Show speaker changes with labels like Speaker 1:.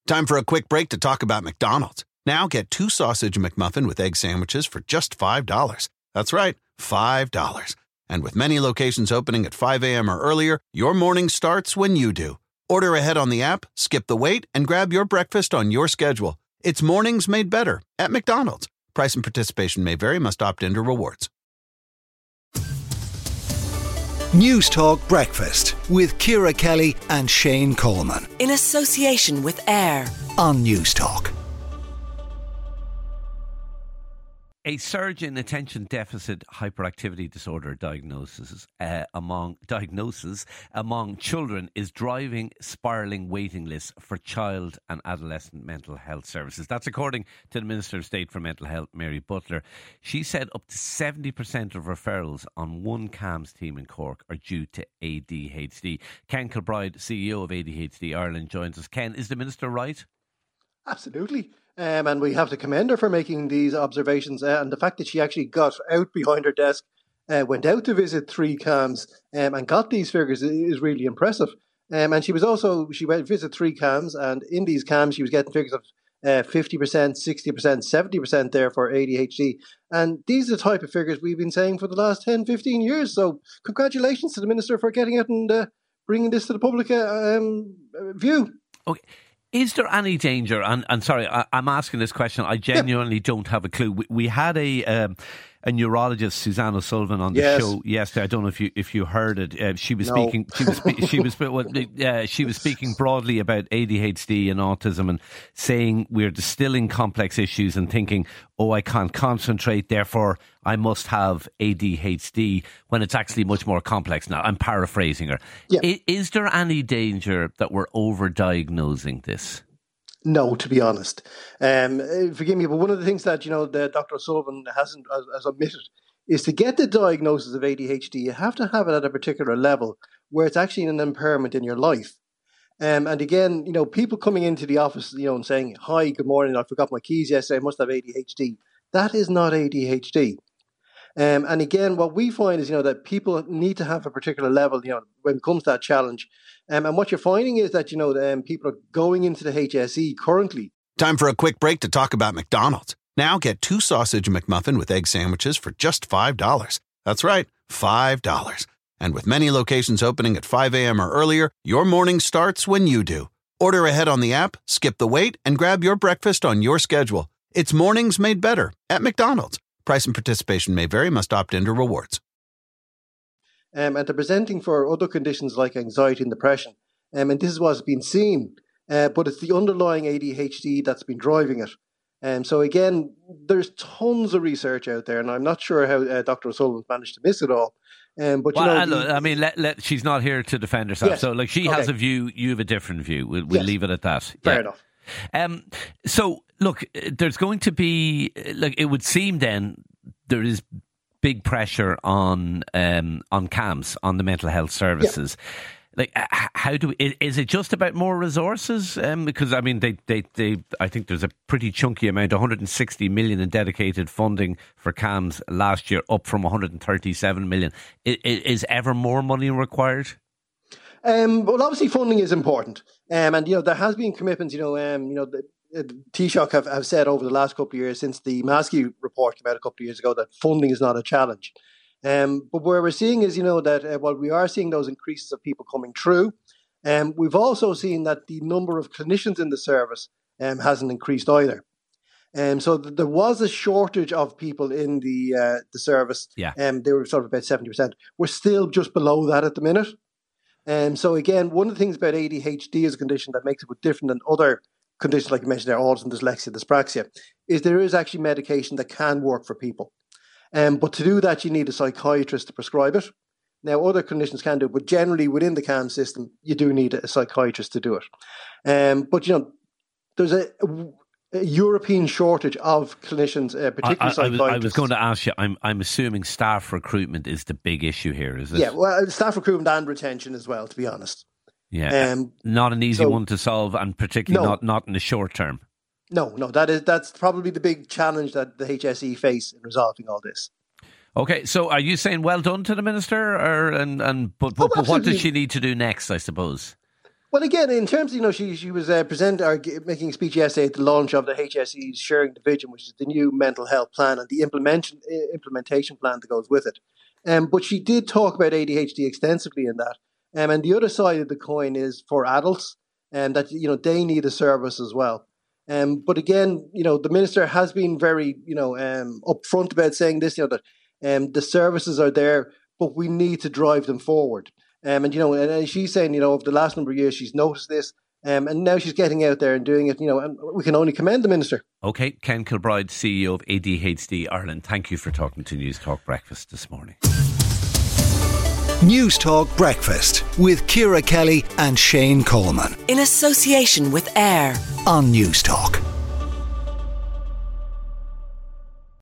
Speaker 1: Time for a quick break to talk about McDonald's. Now get 2 sausage McMuffin with egg sandwiches for just $5. That's right, $5. And with many locations opening at 5 a.m. or earlier, your morning starts when you do. Order ahead on the app, skip the wait, and grab your breakfast on your schedule. It's mornings made better at McDonald's. Price and participation may vary. Must opt into rewards.
Speaker 2: News Talk Breakfast with Ciara Kelly and Shane Coleman.
Speaker 3: In association with AIR
Speaker 2: on News Talk.
Speaker 4: A surge in attention deficit hyperactivity disorder diagnosis among children is driving spiralling waiting lists for child and adolescent mental health services. That's according to the Minister of State for Mental Health, Mary Butler. She said up to 70% of referrals on one CAMHS team in Cork are due to ADHD. Ken Kilbride, CEO of ADHD Ireland, joins us. Ken, is the Minister right?
Speaker 5: Absolutely. And we have to commend her for making these observations. And the fact that she actually got out behind her desk, went out to visit 3 CAMHS and got these figures is really impressive. And she went visit 3 CAMHS, and in these CAMHS she was getting figures of 50%, 60%, 70% there for ADHD. And these are the type of figures we've been saying for the last 10, 15 years. So congratulations to the Minister for getting out and bringing this to the public view.
Speaker 4: Okay. Is there any danger, and sorry, I'm asking this question, I genuinely don't have a clue. We had a neurologist, Suzanne O'Sullivan, on the show yesterday. I don't know if you heard it. She was speaking. She was speaking broadly about ADHD and autism, and saying we're distilling complex issues and thinking, oh, I can't concentrate, therefore I must have ADHD, when it's actually much more complex now. I'm paraphrasing her. Yeah. Is there any danger that we're over-diagnosing this?
Speaker 5: No, to be honest. Forgive me, but one of the things that, the Dr. O'Sullivan has omitted is to get the diagnosis of ADHD, you have to have it at a particular level where it's actually an impairment in your life. And again, people coming into the office, and saying, hi, good morning, I forgot my keys yesterday, I must have ADHD. That is not ADHD. And again, what we find is, that people need to have a particular level, when it comes to that challenge. And what you're finding is that, people are going into the HSE currently.
Speaker 1: Time for a quick break to talk about McDonald's. Now get 2 sausage McMuffin with egg sandwiches for just $5. That's right, $5. And with many locations opening at 5 a.m. or earlier, your morning starts when you do. Order ahead on the app, skip the wait, and grab your breakfast on your schedule. It's mornings made better at McDonald's. Price and participation may vary. Must opt into rewards.
Speaker 5: And they're presenting for other conditions like anxiety and depression. And this is what's been seen. But it's the underlying ADHD that's been driving it. So again, there's tons of research out there, and I'm not sure how Dr. O'Sullivan managed to miss it all. But
Speaker 4: she's not here to defend herself. Yes. So, she has a view, you have a different view. We'll leave it at that.
Speaker 5: Fair enough.
Speaker 4: So, look, there's going to be, it would seem then there is big pressure on CAMHS, on the mental health services. How is it just about more resources? Because I think there's a pretty chunky amount, 160 million in dedicated funding for CAMHS last year, up from 137 million. Is ever more money required?
Speaker 5: Well, obviously funding is important. And there has been commitments, the Taoiseach have said over the last couple of years, since the Maskey report came out a couple of years ago, that funding is not a challenge. But where we're seeing is, that while we are seeing those increases of people coming through, we've also seen that the number of clinicians in the service hasn't increased either. So there was a shortage of people in the service. Yeah. They were sort of about 70%. We're still just below that at the minute. So again, one of the things about ADHD as a condition that makes it different than other conditions like you mentioned there, autism, dyslexia, dyspraxia, is there is actually medication that can work for people. But to do that, you need a psychiatrist to prescribe it. Now, other conditions can do it, but generally within the CAMHS system, you do need a psychiatrist to do it. But, there's a European shortage of clinicians, particularly psychiatrists.
Speaker 4: I was going to ask you, I'm assuming staff recruitment is the big issue here, is it?
Speaker 5: Yeah, well, staff recruitment and retention as well, to be honest.
Speaker 4: Yeah, not an easy one to solve, and particularly not in the short term.
Speaker 5: No, that's probably the big challenge that the HSE face in resolving all this.
Speaker 4: Okay, so are you saying well done to the Minister, but what does she need to do next, I suppose?
Speaker 5: Well, again, in terms of, she was making a speech yesterday at the launch of the HSE's Sharing the Vision, which is the new mental health plan and the implementation plan that goes with it. But she did talk about ADHD extensively in that. And the other side of the coin is for adults, and that they need a service as well. But again, the minister has been very upfront about saying this, that the services are there, but we need to drive them forward. And she's saying, over the last number of years, she's noticed this. And now she's getting out there and doing it, and we can only commend the minister.
Speaker 4: OK, Ken Kilbride, CEO of ADHD Ireland. Thank you for talking to News Talk Breakfast this morning.
Speaker 2: News Talk Breakfast with Ciara Kelly and Shane Coleman.
Speaker 3: In association with AIR
Speaker 2: on News Talk.